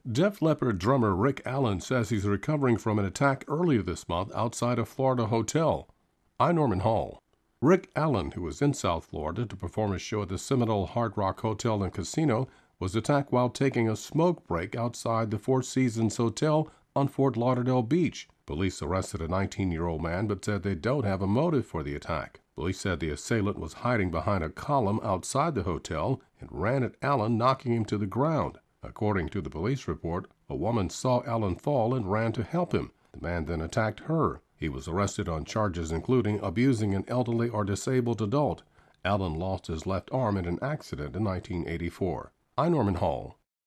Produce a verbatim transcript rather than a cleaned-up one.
Def Leppard drummer Rick Allen says he's recovering from an attack earlier this month outside a Florida hotel. I'm Norman Hall. Rick Allen, who was in South Florida to perform a show at the Seminole Hard Rock Hotel and Casino, was attacked while taking a smoke break outside the Four Seasons Hotel on Fort Lauderdale Beach. Police arrested a nineteen-year-old man but said they don't have a motive for the attack. Police said the assailant was hiding behind a column outside the hotel and ran at Allen, knocking him to the ground. According to the police report, a woman saw Allen fall and ran to help him. The man then attacked her. He was arrested on charges including abusing an elderly or disabled adult. Allen lost his left arm in an accident in nineteen eighty-four. I'm Norman Hall.